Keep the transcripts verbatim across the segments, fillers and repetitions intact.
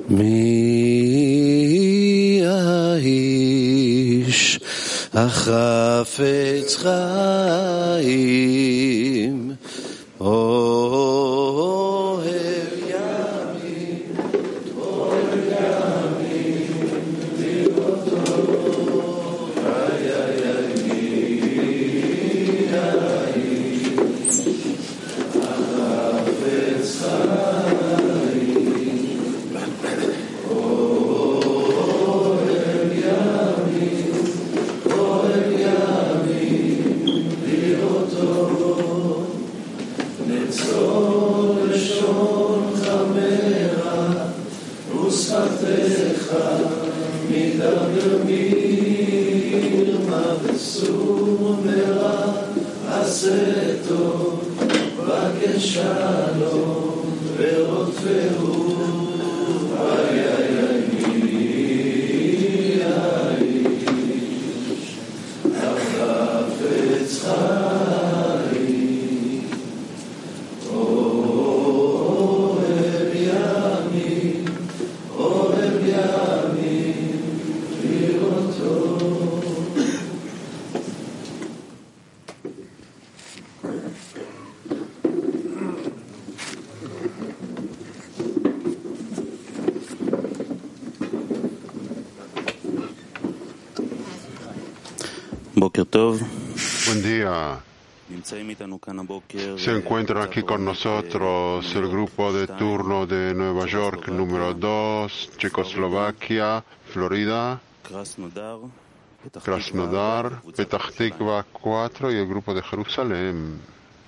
מי האיש החפץ חיים אוהב ימים אוהב ימים לראותו איי איי איי מי האיש החפץ חיים אוהב ימים אוהב ימים לראותו נצור לשון חמרה ושפתיך מדבר מרמה וסור מרע עשה טוב בקש שלום ורודפהו איי איי איי מי האיש החפץ חיים אוהב ימים אוהב ימים לראותו. Buen día. Se encuentran aquí con nosotros el grupo de turno de Nueva York número dos, Checoslovaquia, Florida, Krasnodar, Petah Tikva cuatro y el grupo de Jerusalén.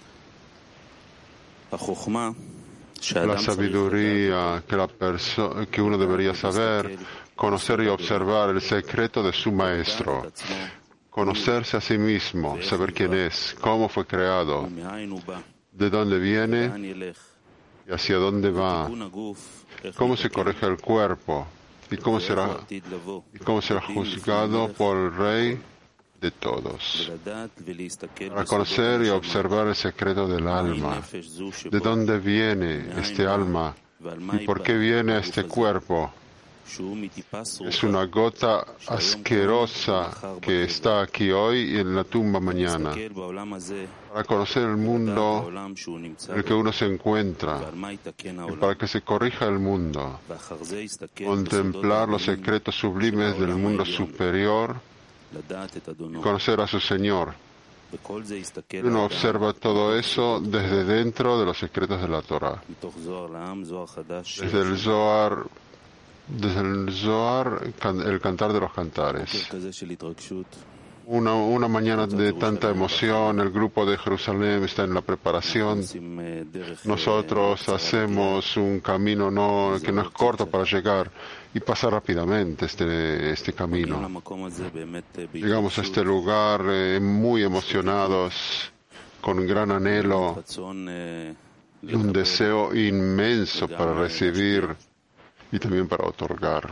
La sabiduría que, la perso- que uno debería saber, conocer y observar el secreto de su maestro. Conocerse a sí mismo, saber quién es, cómo fue creado, de dónde viene y hacia dónde va, cómo se corrige el cuerpo y cómo será, y cómo será juzgado por el Rey de todos. Para conocer y observar el secreto del alma, de dónde viene este alma y por qué viene a este cuerpo. Es una gota asquerosa que está aquí hoy y en la tumba mañana. Para conocer el mundo en el que uno se encuentra y para que se corrija el mundo, contemplar los secretos sublimes del mundo superior y conocer a su Señor. Uno observa todo eso desde dentro de los secretos de la Torah. Desde el Zohar Desde el Zohar, el cantar de los cantares. Una, una mañana de tanta emoción, el grupo de Jerusalén está en la preparación. Nosotros hacemos un camino no, que no es corto para llegar y pasar rápidamente este, este camino. Llegamos a este lugar eh, muy emocionados, con gran anhelo y un deseo inmenso para recibir y también para otorgar.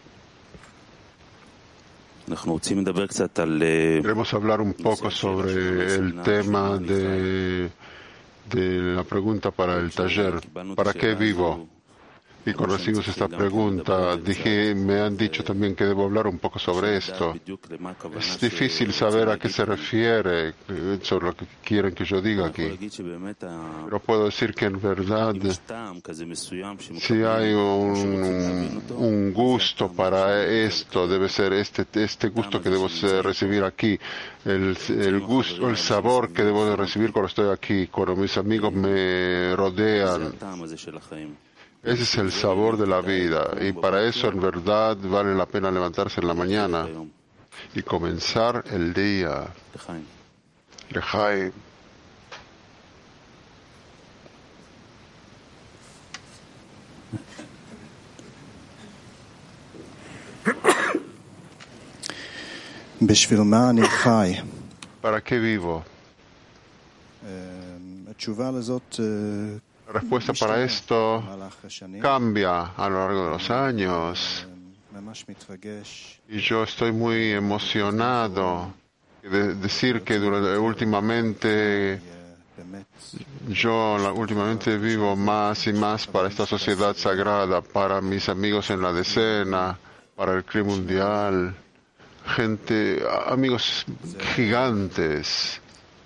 Queremos hablar un poco sobre el tema de, de la pregunta para el taller. ¿Para qué vivo? Y cuando recibimos esta pregunta, dije, me han dicho también que debo hablar un poco sobre esto. Es difícil saber a qué se refiere, sobre lo que quieren que yo diga aquí. Pero puedo decir que en verdad, si hay un, un gusto para esto, debe ser este, este gusto que debo recibir aquí, el, el gusto, el sabor que debo de recibir cuando estoy aquí, cuando mis amigos me rodean. Ese es el sabor de la vida y para eso en verdad vale la pena levantarse en la mañana y comenzar el día. Lejaim. ¿Para qué vivo? La respuesta para esto cambia a lo largo de los años y yo estoy muy emocionado de decir que durante, últimamente Yo la- últimamente vivo más y más para esta sociedad sagrada, para mis amigos en la decena, para el C R I mundial, gente, a- amigos gigantes.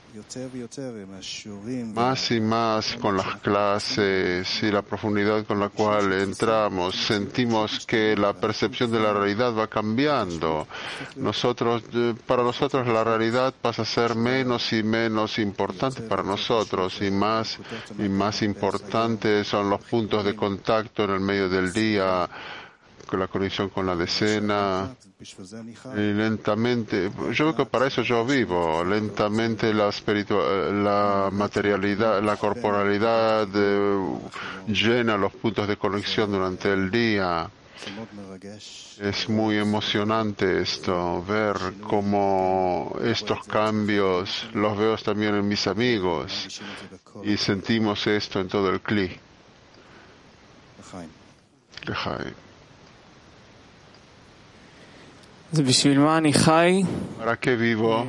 Más y más con las clases y la profundidad con la cual entramos, sentimos que la percepción de la realidad va cambiando. Nosotros, eh, para nosotros la realidad pasa a ser menos y menos importante para nosotros y más y más importantes son los puntos de contacto en el medio del día, con la conexión con la decena. Y lentamente, yo veo que para eso yo vivo, lentamente la espiritual, la materialidad, la corporalidad eh, llena los puntos de conexión durante el día. Es muy emocionante esto, ver cómo estos cambios los veo también en mis amigos y sentimos esto en todo el C L I. Lejaim. ¿Para qué vivo?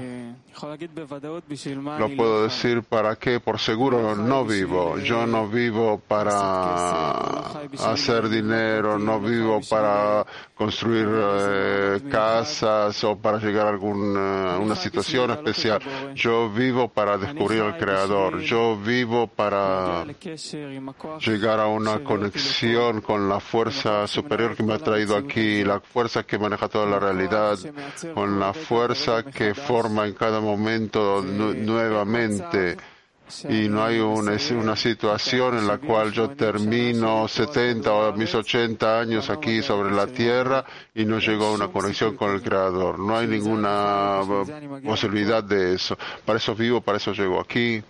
Lo puedo decir para qué, por seguro no vivo. Yo no vivo para hacer dinero, no vivo para construir eh, casas o para llegar a alguna una situación especial. Yo vivo para descubrir al Creador. Yo vivo para llegar a una conexión con la fuerza superior que me ha traído aquí, la fuerza que maneja toda la realidad, con la fuerza que forma en cada momento nu- nuevamente. Y no hay una, una situación en la cual yo termino setenta o mis ochenta años aquí sobre la tierra y no llego a una conexión con el Creador. No hay ninguna posibilidad de eso. Para eso vivo, para eso llego aquí.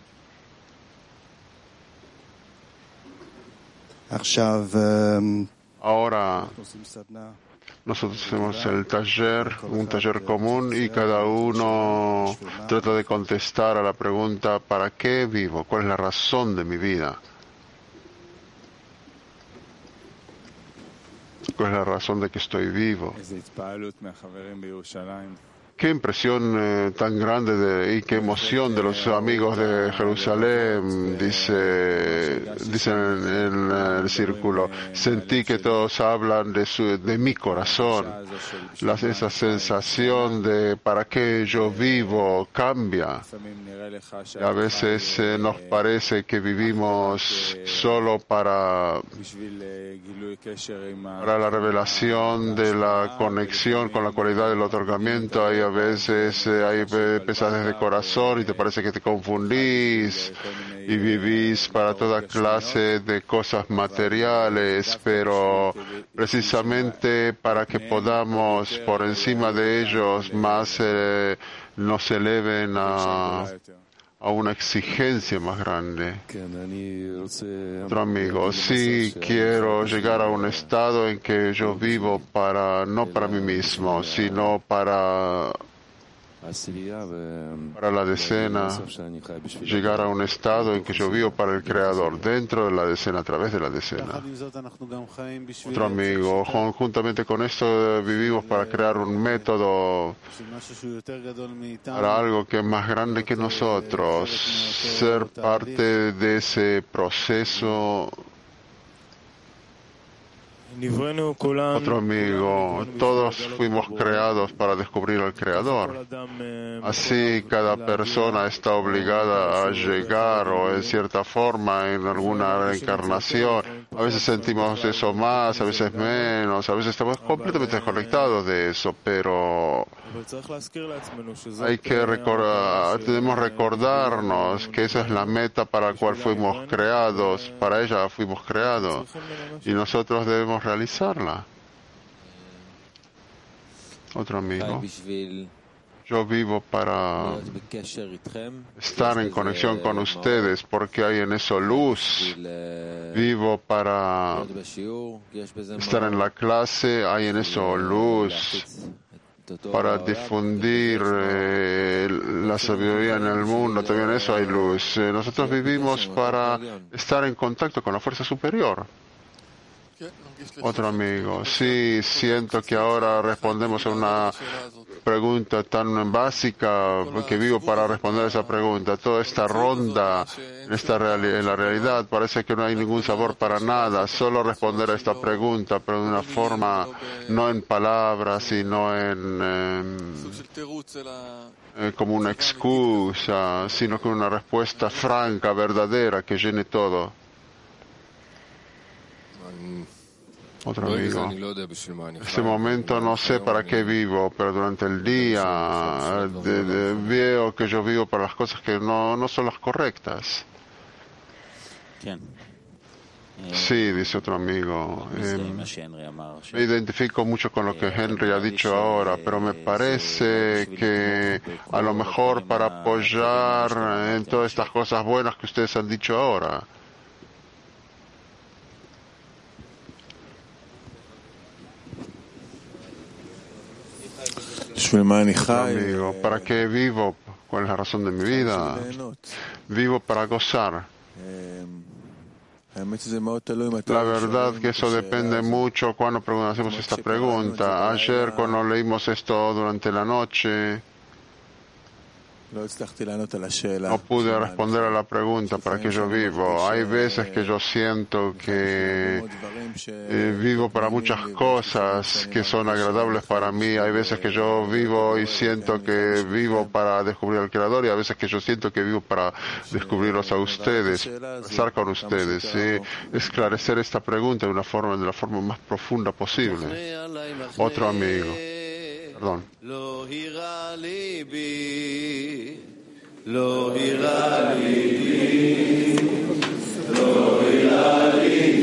Ahora nosotros hacemos el taller, un taller común, y cada uno trata de contestar a la pregunta ¿para qué vivo? ¿Cuál es la razón de mi vida? ¿Cuál es la razón de que estoy vivo? Qué impresión eh, tan grande de, y qué emoción de los amigos de Jerusalén, dice, dicen en, en el círculo. Sentí que todos hablan de, su, de mi corazón. La, esa sensación de para qué yo vivo cambia. Y a veces eh, nos parece que vivimos solo para, para la revelación de la conexión con la cualidad del otorgamiento. Hay a veces eh, hay pesadez de corazón y te parece que te confundís y vivís para toda clase de cosas materiales, pero precisamente para que podamos por encima de ellos más eh, nos eleven a a una exigencia más grande. Otro amigo, sí quiero llegar a un estado en que yo vivo para, no para mí mismo, sino para, para la decena, llegar a un estado en que yo vivo para el Creador, dentro de la decena, a través de la decena. Otro amigo, juntamente con esto vivimos para crear un método para algo que es más grande que nosotros, ser parte de ese proceso. Otro amigo, todos fuimos creados para descubrir al Creador. Así cada persona está obligada a llegar o en cierta forma en alguna reencarnación. A veces sentimos eso más, a veces menos, a veces estamos completamente desconectados de eso, pero hay que recordar, debemos recordarnos que esa es la meta para la cual fuimos creados, para ella fuimos creados, y nosotros debemos realizarla. Otro amigo. Yo vivo para estar en conexión con ustedes porque hay en eso luz. Vivo para estar en la clase, hay en eso luz. Para difundir eh, la sabiduría en el mundo, también en eso hay luz. Eh, nosotros vivimos para estar en contacto con la fuerza superior. Otro amigo, sí, siento que ahora respondemos a una pregunta tan básica que vivo para responder a esa pregunta. Toda esta ronda en, esta reali- en la realidad parece que no hay ningún sabor para nada, solo responder a esta pregunta, pero de una forma no en palabras, sino en... Eh, como una excusa, sino con una respuesta franca, verdadera, que llene todo. Otro amigo, en este momento no sé para qué vivo, pero durante el día de, de, veo que yo vivo para las cosas que no, no son las correctas. Sí, dice otro amigo. Eh, me identifico mucho con lo que Henry ha dicho ahora, pero me parece que a lo mejor para apoyar en todas estas cosas buenas que ustedes han dicho ahora. Amigo, ¿para qué vivo? ¿Cuál es la razón de mi vida? Vivo para gozar. La verdad que eso depende mucho cuando hacemos esta pregunta. Ayer cuando leímos esto durante la noche, no pude responder a la pregunta para qué yo vivo. Hay veces que yo siento que eh, vivo para muchas cosas que son agradables para mí. Hay veces que yo vivo y siento que vivo para descubrir al Creador, y a veces que yo siento que vivo para descubrirlos a ustedes, estar con ustedes. ¿Sí? Esclarecer esta pregunta de una forma, de la forma más profunda posible. Otro amigo. Perdón. לא הירא ליבי, לא הירא ליבי, לא הירא ליבי